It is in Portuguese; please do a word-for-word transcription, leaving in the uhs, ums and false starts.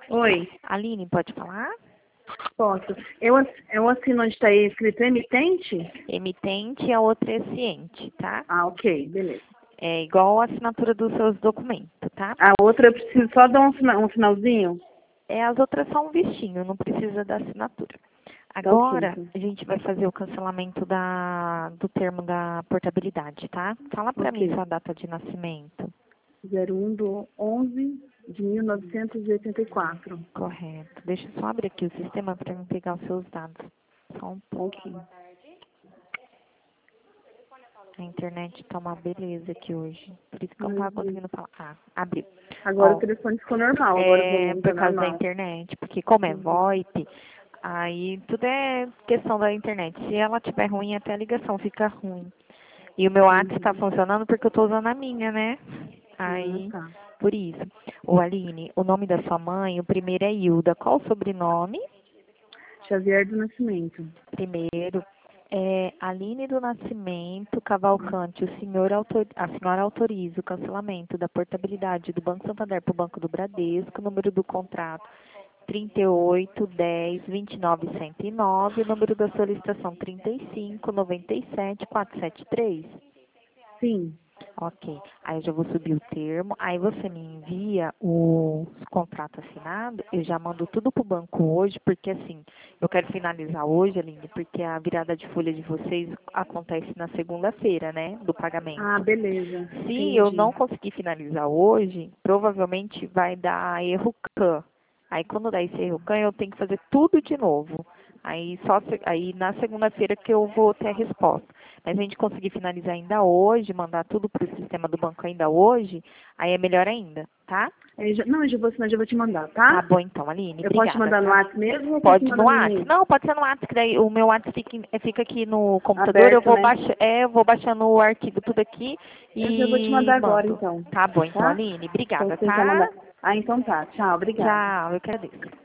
Oi, Aline, pode falar? posso. Eu, ass- eu assino onde está escrito emitente? Emitente e a outra é ciente, tá? Ah, ok, beleza. É igual a assinatura dos seus documentos, tá? A outra eu preciso só dar um, sina- um finalzinho? É, as outras são um vistinho, não precisa da assinatura. Tá ok, Agora, então. a gente vai fazer o cancelamento da, do termo da portabilidade, tá? Fala pra mim Ok. sua data de nascimento. zero um do onze de mil novecentos e oitenta e quatro. Correto. Deixa eu só abrir aqui o sistema para me pegar os seus dados. Só um Ok. pouquinho. A internet tá uma beleza aqui hoje. Por isso que eu não Ai, tava Deus. conseguindo falar. Ah, abriu. Agora o Ó, telefone ficou normal, agora o é volume tá por causa da normal. internet, porque como é Uhum. VoIP, aí tudo é questão da internet. Se ela tiver ruim, até a ligação fica ruim. E o meu WhatsApp está Uhum. funcionando porque eu tô usando a minha, né? Ah, Aí, tá. por isso. Ô Aline, o nome da sua mãe, o primeiro é Hilda. Qual o sobrenome? Xavier do Nascimento. Primeiro é Aline do Nascimento Cavalcante. O senhor autor, a senhora autoriza o cancelamento da portabilidade do Banco Santander para o Banco do Bradesco, o número do contrato trinta e oito, dez, vinte e nove, cento e nove, o número da solicitação trinta e cinco, noventa e sete, quatrocentos e setenta e três. Sim. Ok. Aí eu já vou subir o termo. Aí você me envia o contrato assinado. Eu já mando tudo pro banco hoje, porque assim, eu quero finalizar hoje, Aline, porque a virada de folha de vocês acontece na segunda-feira, né? Do Ah, pagamento. beleza. Se eu Entendi. não conseguir finalizar hoje, provavelmente vai dar erro CAN. Aí quando dá esse erro CAN, eu tenho que fazer tudo de novo. Aí só se- aí na segunda-feira que eu vou ter a resposta. Mas a gente conseguir finalizar ainda hoje, mandar tudo para o sistema do banco ainda hoje, aí é melhor ainda, tá? Eu já- não, eu já vou assinar, já vou te mandar, Tá tá? bom então, Aline, Eu posso te obrigada, mandar no tá? WhatsApp mesmo ou posso te Pode no mandar no WhatsApp? e-mail? Não, pode ser no WhatsApp, que daí o meu WhatsApp fica, eh, fica aqui no computador, eu Aberto, vou né? baixar, é, eu vou baixando o arquivo tudo aqui Eu já vou te e mandar agora, mando. então. Tá bom então, Tá? Aline, Então obrigada, você já manda. tá? Ah, então tá. Tchau, obrigada. Tchau, eu que agradeço.